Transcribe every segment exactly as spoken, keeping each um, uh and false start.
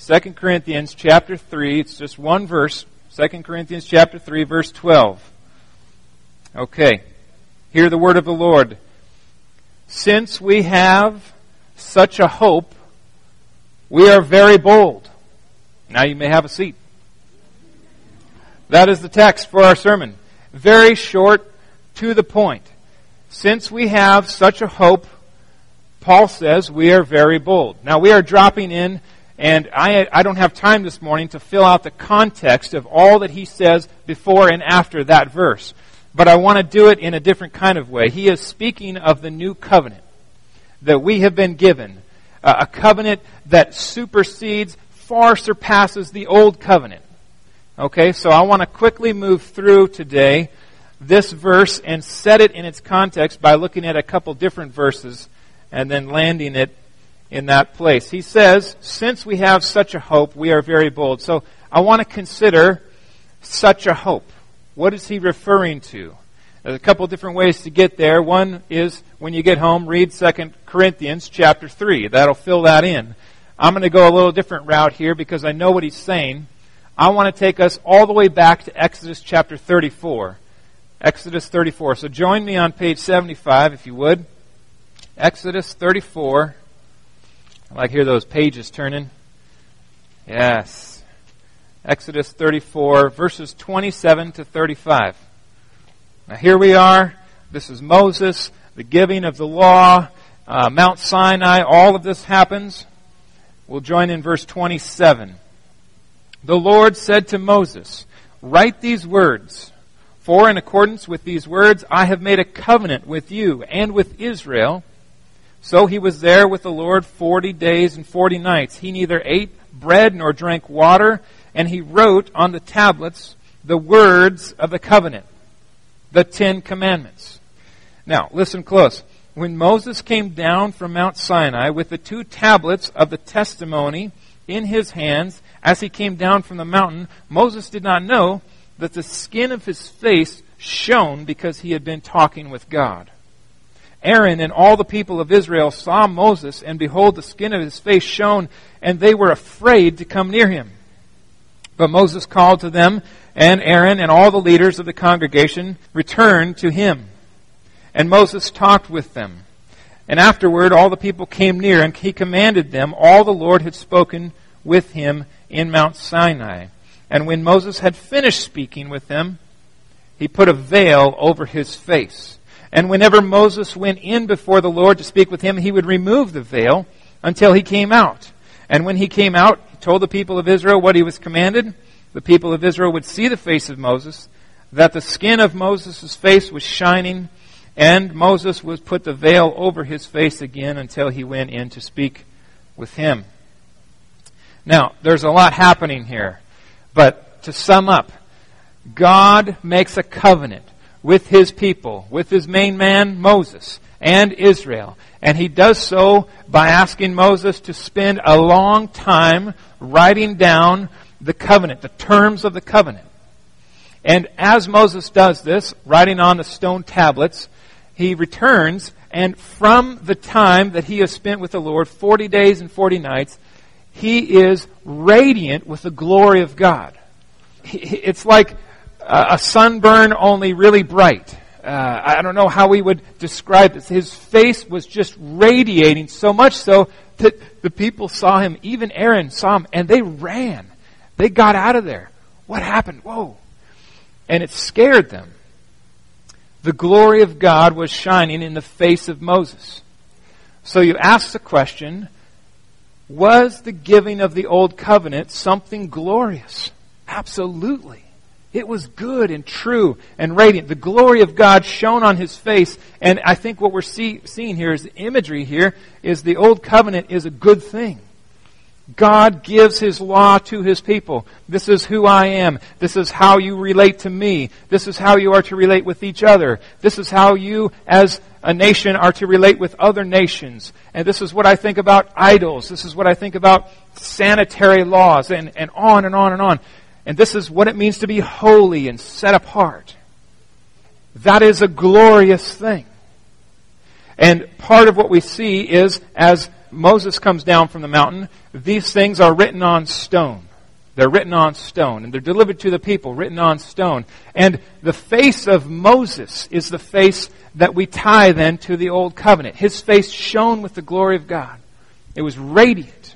Second Corinthians chapter three. It's just one verse. Second Corinthians chapter three, verse twelve. Okay. Hear the word of the Lord. Since we have such a hope, we are very bold. Now you may have a seat. That is the text for our sermon. Very short, to the point. Since we have such a hope, Paul says we are very bold. Now we are dropping in, and I, I don't have time this morning to fill out the context of all that he says before and after that verse. But I want to do it in a different kind of way. He is speaking of the new covenant that we have been given. Uh, a covenant that supersedes, far surpasses the old covenant. Okay, so I want to quickly move through today this verse and set it in its context by looking at a couple different verses and then landing it in that place. He says, since we have such a hope, we are very bold. So I want to consider such a hope. What is he referring to? There's a couple different ways to get there. One is, when you get home, read Second Corinthians chapter three. That'll fill that in. I'm going to go a little different route here because I know what he's saying. I want to take us all the way back to Exodus chapter thirty-four. Exodus thirty-four. So join me on page seventy-five, if you would. Exodus thirty-four. I like to hear those pages turning. Yes. Exodus thirty-four, verses twenty-seven to thirty-five. Now here we are. This is Moses, the giving of the law, uh, Mount Sinai. All of this happens. We'll join in verse twenty-seven. The Lord said to Moses, write these words, for in accordance with these words I have made a covenant with you and with Israel. So he was there with the Lord forty days and forty nights. He neither ate bread nor drank water, and he wrote on the tablets the words of the covenant, the Ten Commandments. Now, listen close. When Moses came down from Mount Sinai with the two tablets of the testimony in his hands, as he came down from the mountain, Moses did not know that the skin of his face shone because he had been talking with God. Aaron and all the people of Israel saw Moses, and behold, the skin of his face shone, and they were afraid to come near him. But Moses called to them, and Aaron and all the leaders of the congregation returned to him. And Moses talked with them. And afterward all the people came near, and he commanded them all the Lord had spoken with him in Mount Sinai. And when Moses had finished speaking with them, he put a veil over his face. And whenever Moses went in before the Lord to speak with him, he would remove the veil until he came out. And when he came out, he told the people of Israel what he was commanded. The people of Israel would see the face of Moses, that the skin of Moses' face was shining, and Moses would put the veil over his face again until he went in to speak with him. Now, there's a lot happening here. But to sum up, God makes a covenant with his people, with his main man, Moses, and Israel. And he does so by asking Moses to spend a long time writing down the covenant, the terms of the covenant. And as Moses does this, writing on the stone tablets, he returns, and from the time that he has spent with the Lord, forty days and forty nights, he is radiant with the glory of God. It's like a sunburn, only really bright. Uh, I don't know how we would describe this. His face was just radiating so much so that the people saw him, even Aaron saw him, and they ran. They got out of there. What happened? Whoa. And it scared them. The glory of God was shining in the face of Moses. So you ask the question, was the giving of the old covenant something glorious? Absolutely. It was good and true and radiant. The glory of God shone on his face. And I think what we're see, seeing here is the imagery here is the old covenant is a good thing. God gives his law to his people. This is who I am. This is how you relate to me. This is how you are to relate with each other. This is how you as a nation are to relate with other nations. And this is what I think about idols. This is what I think about sanitary laws, and, and on and on and on. And this is what it means to be holy and set apart. That is a glorious thing. And part of what we see is, as Moses comes down from the mountain, these things are written on stone. They're written on stone, and they're delivered to the people, written on stone. And the face of Moses is the face that we tie then to the Old Covenant. His face shone with the glory of God. It was radiant.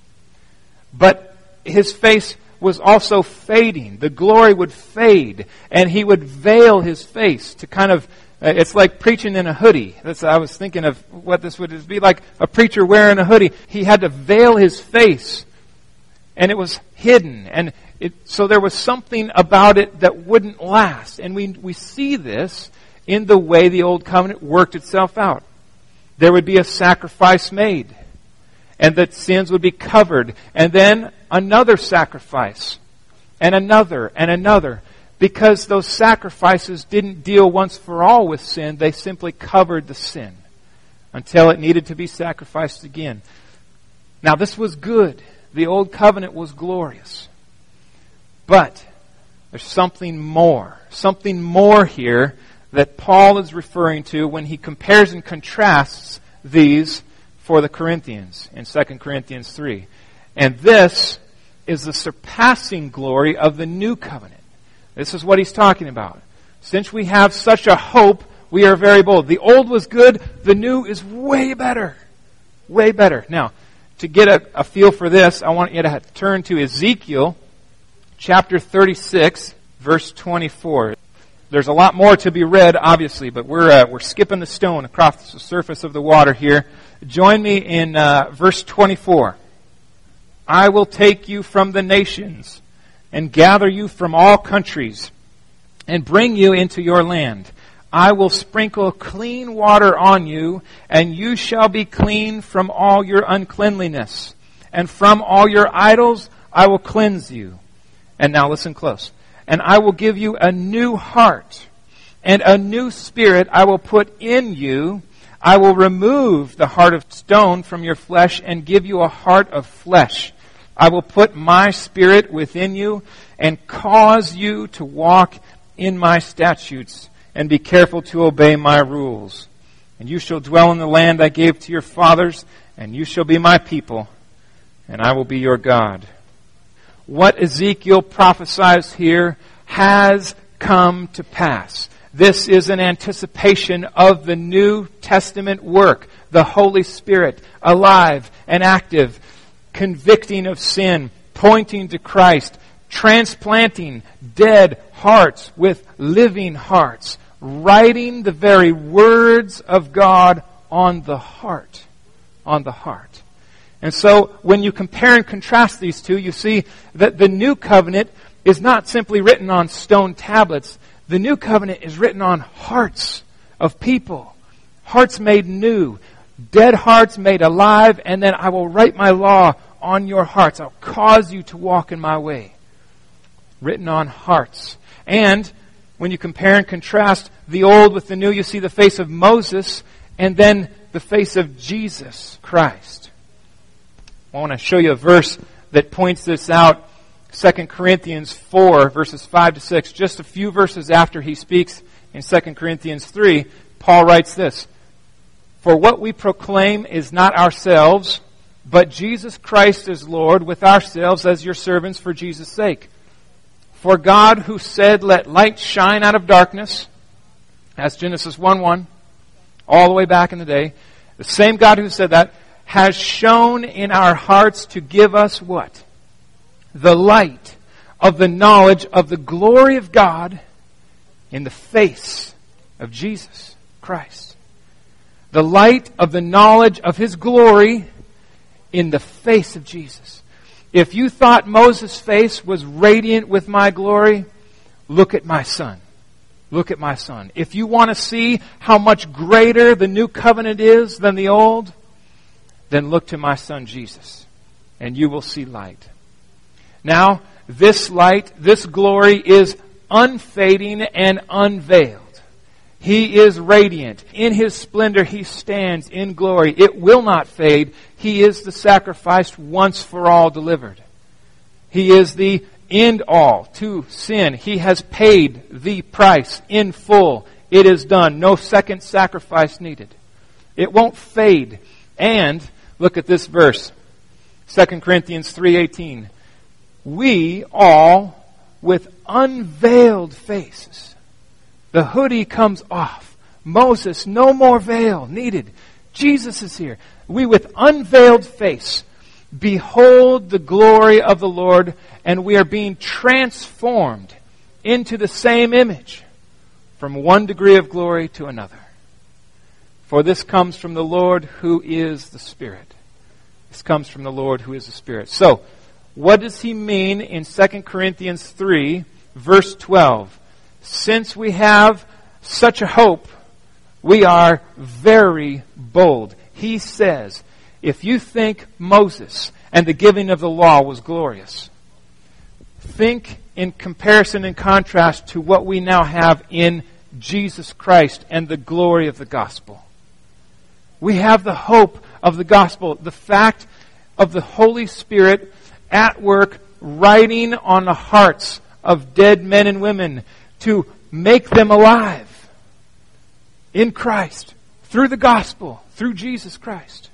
But his face was also fading. The glory would fade, and he would veil his face to kind of, uh, it's like preaching in a hoodie. That's, I was thinking of what this would be like, a preacher wearing a hoodie. He had to veil his face, and it was hidden. And it, so there was something about it that wouldn't last. And we, we see this in the way the Old Covenant worked itself out. There would be a sacrifice made, and that sins would be covered, and then another sacrifice, and another, and another. Because those sacrifices didn't deal once for all with sin, they simply covered the sin until it needed to be sacrificed again. Now this was good. The Old Covenant was glorious. But there's something more. Something more here that Paul is referring to when he compares and contrasts these for the Corinthians in Second Corinthians three. And this is the surpassing glory of the new covenant. This is what he's talking about. Since we have such a hope, we are very bold. The old was good, the new is way better. Way better. Now, to get a, a feel for this, I want you to turn to Ezekiel chapter thirty-six, verse twenty-four. There's a lot more to be read, obviously, but we're uh, we're skipping the stone across the surface of the water here. Join me in uh, verse twenty-four. I will take you from the nations and gather you from all countries and bring you into your land. I will sprinkle clean water on you, and you shall be clean from all your uncleanliness. And from all your idols I will cleanse you. And now listen close. And I will give you a new heart, and a new spirit I will put in you. I will remove the heart of stone from your flesh and give you a heart of flesh. I will put my spirit within you and cause you to walk in my statutes and be careful to obey my rules. And you shall dwell in the land I gave to your fathers, and you shall be my people, and I will be your God. What Ezekiel prophesies here has come to pass. This is an anticipation of the New Testament work, the Holy Spirit, alive and active, convicting of sin, pointing to Christ, transplanting dead hearts with living hearts, writing the very words of God on the heart, on the heart. And so when you compare and contrast these two, you see that the new covenant is not simply written on stone tablets. The new covenant is written on hearts of people, hearts made new, dead hearts made alive, and then I will write my law on your hearts. I'll cause you to walk in my way. Written on hearts. And when you compare and contrast the old with the new, you see the face of Moses and then the face of Jesus Christ. I want to show you a verse that points this out. Second Corinthians four, verses five to six. Just a few verses after he speaks in Second Corinthians three, Paul writes this. For what we proclaim is not ourselves, but Jesus Christ is Lord, with ourselves as your servants for Jesus' sake. For God, who said, let light shine out of darkness, that's Genesis one one, all the way back in the day, the same God who said that, has shone in our hearts to give us what? The light of the knowledge of the glory of God in the face of Jesus Christ. The light of the knowledge of His glory in the face of Jesus. If you thought Moses' face was radiant with my glory, look at my son. Look at my son. If you want to see how much greater the new covenant is than the old, then look to my son Jesus, and you will see light. Now, this light, this glory is unfading and unveiled. He is radiant. In His splendor He stands in glory. It will not fade. He is the sacrifice once for all delivered. He is the end all to sin. He has paid the price in full. It is done. No second sacrifice needed. It won't fade. And, look at this verse. Second Corinthians three eighteen. We all, with unveiled faces. The hoodie comes off. Moses, no more veil needed. Jesus is here. We with unveiled face behold the glory of the Lord, and we are being transformed into the same image from one degree of glory to another. For this comes from the Lord who is the Spirit. This comes from the Lord who is the Spirit. So, what does he mean in Second Corinthians three, verse twelve? Since we have such a hope, we are very bold. He says, if you think Moses and the giving of the law was glorious, think in comparison and contrast to what we now have in Jesus Christ and the glory of the gospel. We have the hope of the gospel, the fact of the Holy Spirit at work writing on the hearts of dead men and women to make them alive in Christ, through the gospel, through Jesus Christ.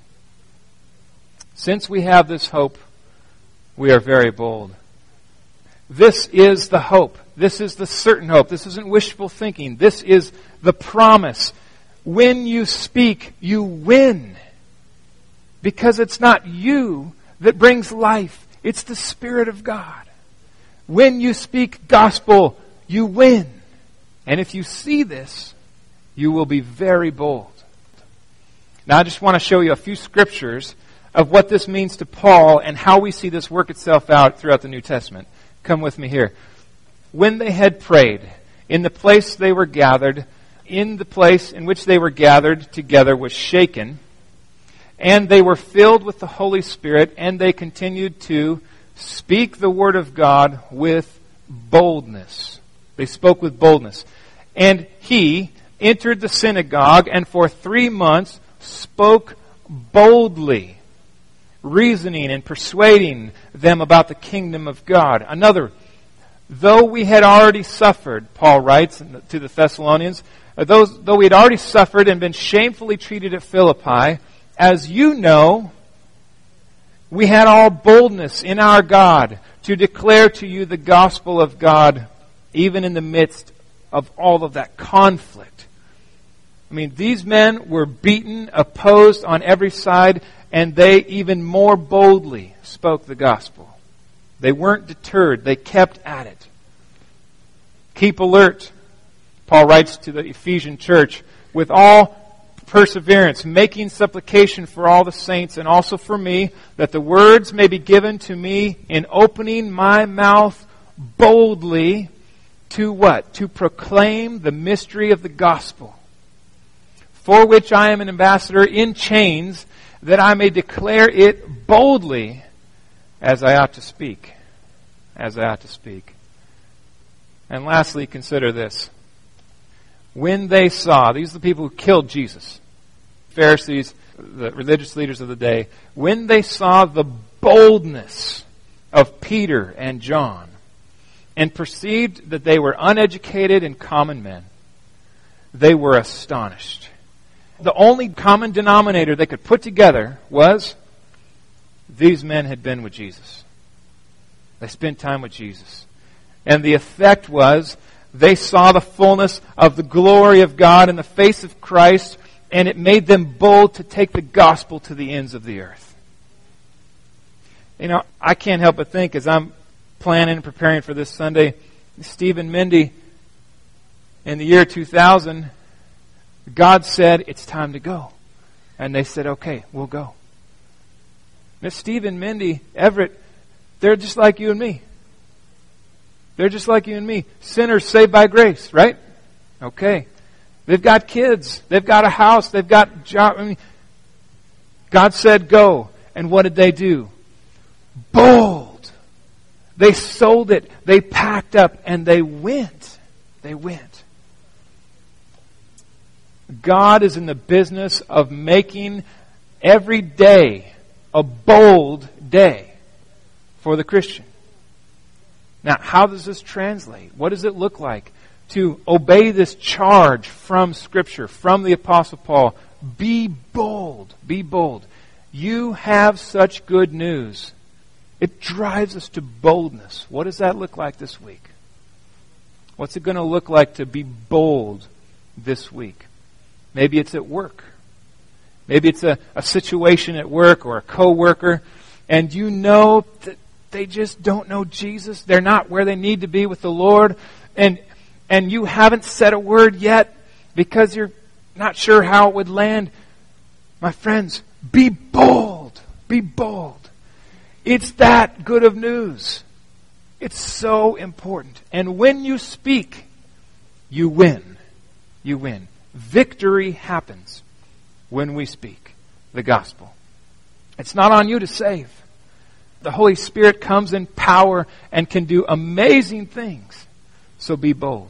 Since we have this hope, we are very bold. This is the hope. This is the certain hope. This isn't wishful thinking. This is the promise. When you speak, you win. Because it's not you that brings life. It's the Spirit of God. When you speak gospel, you win. And if you see this, you will be very bold. Now I just want to show you a few scriptures of what this means to Paul and how we see this work itself out throughout the New Testament. Come with me here. When they had prayed, in the place they were gathered, in the place in which they were gathered together was shaken, and they were filled with the Holy Spirit, and they continued to speak the word of God with boldness. They spoke with boldness. And he entered the synagogue and for three months spoke boldly, reasoning and persuading them about the kingdom of God. Another, though we had already suffered, Paul writes to the Thessalonians, though, though we had already suffered and been shamefully treated at Philippi, as you know, we had all boldness in our God to declare to you the gospel of God, even in the midst of all of that conflict. I mean, these men were beaten, opposed on every side, and they even more boldly spoke the gospel. They weren't deterred. They kept at it. Keep alert, Paul writes to the Ephesian church, with all perseverance, making supplication for all the saints and also for me, that the words may be given to me in opening my mouth boldly to what? To proclaim the mystery of the gospel, for which I am an ambassador in chains, that I may declare it boldly as I ought to speak. As I ought to speak. And lastly, consider this. When they saw, these are the people who killed Jesus, Pharisees, the religious leaders of the day, when they saw the boldness of Peter and John and perceived that they were uneducated and common men, they were astonished. The only common denominator they could put together was these men had been with Jesus. They spent time with Jesus. And the effect was they saw the fullness of the glory of God in the face of Christ, and it made them bold to take the gospel to the ends of the earth. You know, I can't help but think as I'm planning and preparing for this Sunday, Stephen Mindy, in the year two thousand, God said, it's time to go. And they said, okay, we'll go. Miss Stephen, Mindy, Everett, they're just like you and me. They're just like you and me. Sinners saved by grace, right? Okay. They've got kids. They've got a house. They've got job. I mean, God said go. And what did they do? Bold. They sold it. They packed up and they went. They went. God is in the business of making every day a bold day for the Christian. Now, how does this translate? What does it look like to obey this charge from Scripture, from the Apostle Paul? Be bold. Be bold. You have such good news. It drives us to boldness. What does that look like this week? What's it going to look like to be bold this week? Maybe it's at work. Maybe it's a, a situation at work or a coworker, and you know that they just don't know Jesus. They're not where they need to be with the Lord, and and you haven't said a word yet because you're not sure how it would land. My friends, be bold. Be bold. It's that good of news. It's so important. And when you speak, you win. You win. Victory happens when we speak the gospel. It's not on you to save. The Holy Spirit comes in power and can do amazing things. So be bold.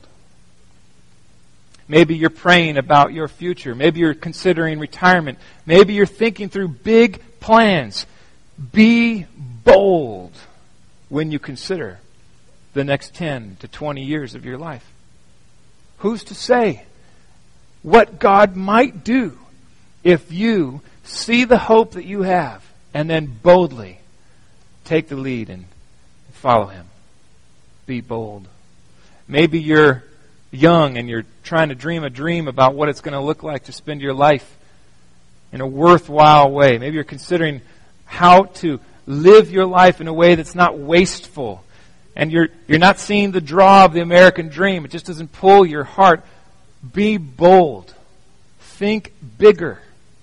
Maybe you're praying about your future. Maybe you're considering retirement. Maybe you're thinking through big plans. Be bold when you consider the next ten to twenty years of your life. Who's to say what God might do if you see the hope that you have and then boldly take the lead and follow Him? Be bold. Maybe you're young and you're trying to dream a dream about what it's going to look like to spend your life in a worthwhile way. Maybe you're considering how to live your life in a way that's not wasteful. And you're you're not seeing the draw of the American dream. It just doesn't pull your heart. Be bold. Think bigger.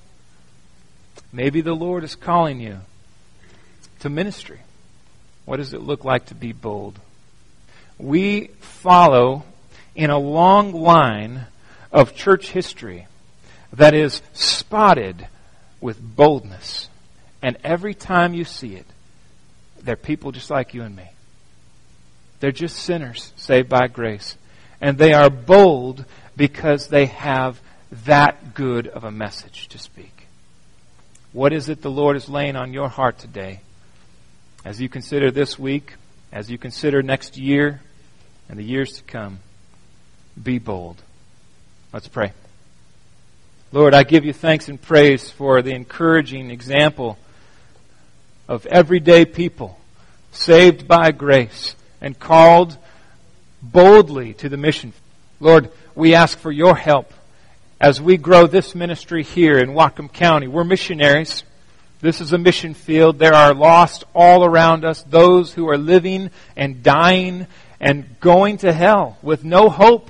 Maybe the Lord is calling you to ministry. What does it look like to be bold? We follow in a long line of church history that is spotted with boldness. And every time you see it, they're people just like you and me. They're just sinners saved by grace. And they are bold because they have that good of a message to speak. What is it the Lord is laying on your heart today? As you consider this week, as you consider next year and the years to come, be bold. Let's pray. Lord, I give you thanks and praise for the encouraging example of everyday people saved by grace and called boldly to the mission. Lord, we ask for your help as we grow this ministry here in Whatcom County. We're missionaries. This is a mission field. There are lost all around us, those who are living and dying and going to hell with no hope.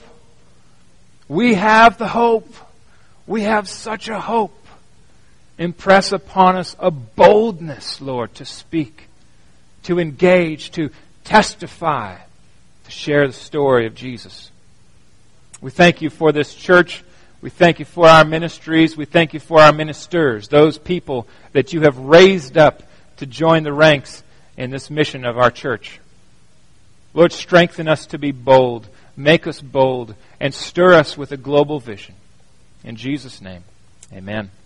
We have the hope. We have such a hope. Impress upon us a boldness, Lord, to speak, to engage, to testify, to share the story of Jesus. We thank you for this church. We thank you for our ministries. We thank you for our ministers, those people that you have raised up to join the ranks in this mission of our church. Lord, strengthen us to be bold. Make us bold and stir us with a global vision. In Jesus' name, amen.